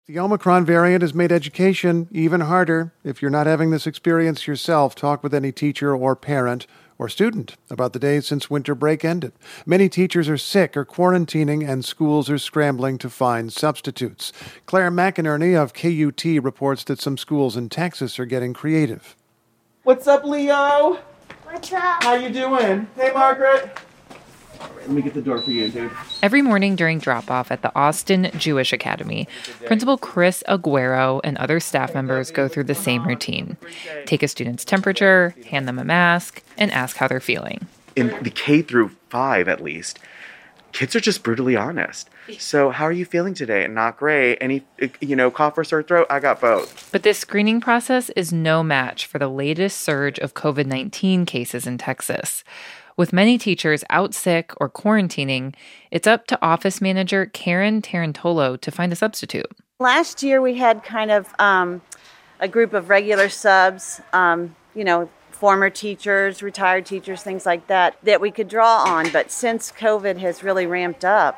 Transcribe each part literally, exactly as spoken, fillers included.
The Omicron variant has made education even harder. If you're not having this experience yourself, talk with any teacher or parent or student about the days since winter break ended. Many teachers are sick or quarantining, and schools are scrambling to find substitutes. Claire McInerney of K U T reports that some schools in Texas are getting creative. What's up, Leo? What's up? How you doing? Hey, Margaret. All right, let me get the door for you, dude. Every morning during drop-off at the Austin Jewish Academy, Principal Chris Aguero and other staff members go through the same routine. Take a student's temperature, hand them a mask, and ask how they're feeling. In the K through five, at least, kids are just brutally honest. So how are you feeling today? Not great. Any, you know, cough or sore throat? I got both. But this screening process is no match for the latest surge of covid nineteen cases in Texas. With many teachers out sick or quarantining, it's up to office manager Karen Tarantolo to find a substitute. Last year we had kind of um, a group of regular subs, um, you know, former teachers, retired teachers, things like that, that we could draw on. But since COVID has really ramped up,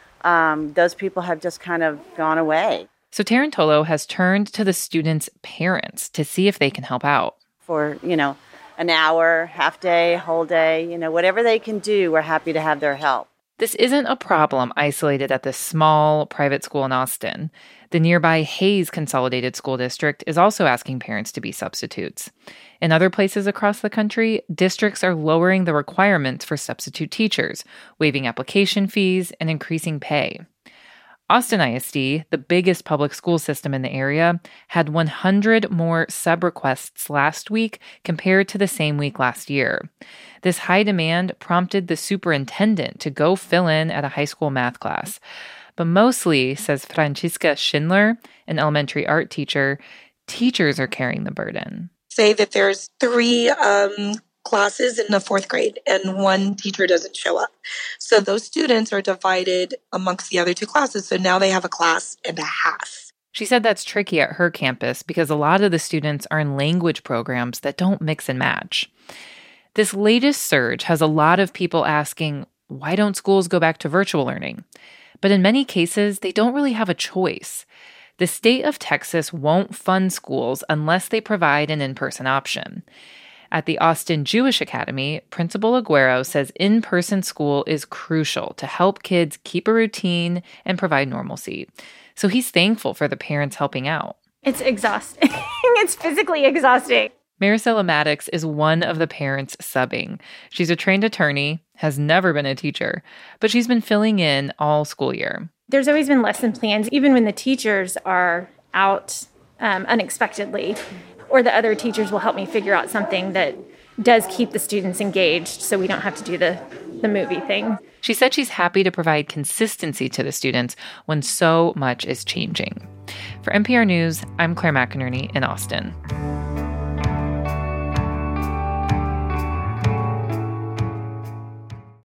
um, those people have just kind of gone away. So Tarantolo has turned to the students' parents to see if they can help out. For, you know, an hour, half day, whole day, you know, whatever they can do, we're happy to have their help. This isn't a problem isolated at this small private school in Austin. The nearby Hayes Consolidated School District is also asking parents to be substitutes. In other places across the country, districts are lowering the requirements for substitute teachers, waiving application fees, and increasing pay. Austin I S D, the biggest public school system in the area, had one hundred more sub-requests last week compared to the same week last year. This high demand prompted the superintendent to go fill in at a high school math class. But mostly, says Francisca Schindler, an elementary art teacher, teachers are carrying the burden. Say that there's three um, classes in the fourth grade and one teacher doesn't show up. So those students are divided amongst the other two classes. So now they have a class and a half. She said that's tricky at her campus because a lot of the students are in language programs that don't mix and match. This latest surge has a lot of people asking, why don't schools go back to virtual learning? But in many cases, they don't really have a choice. The state of Texas won't fund schools unless they provide an in-person option. At the Austin Jewish Academy, Principal Aguero says in-person school is crucial to help kids keep a routine and provide normalcy. So he's thankful for the parents helping out. It's exhausting. It's physically exhausting. Maricela Maddox is one of the parents subbing. She's a trained attorney, has never been a teacher, but she's been filling in all school year. There's always been lesson plans, even when the teachers are out um, unexpectedly, or the other teachers will help me figure out something that does keep the students engaged so we don't have to do the, the movie thing. She said she's happy to provide consistency to the students when so much is changing. For N P R News, I'm Claire McInerney in Austin.